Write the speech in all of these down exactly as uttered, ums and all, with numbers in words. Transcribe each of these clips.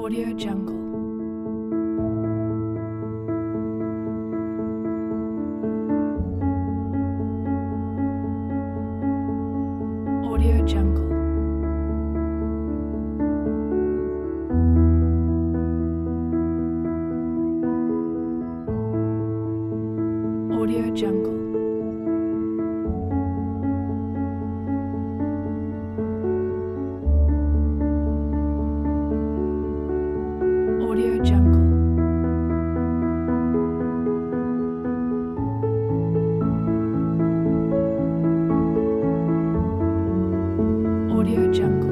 Audio Jungle. Audio Jungle. Audio Jungle. Audio Jungle. Audio Jungle.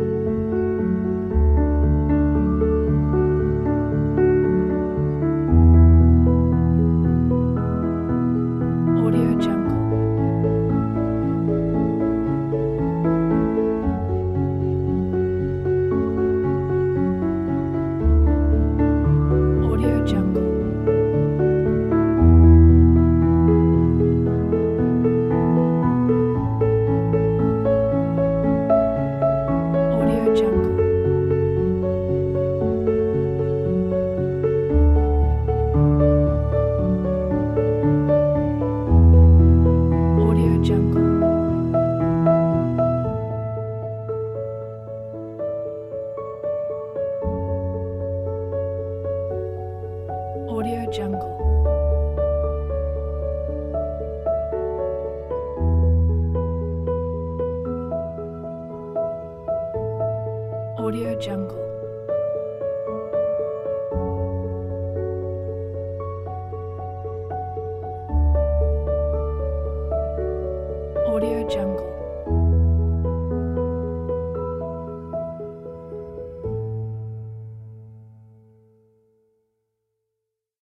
Audio Jungle. Audio Jungle. Audio Jungle. Audio Jungle. Audio Jungle. Audio Jungle.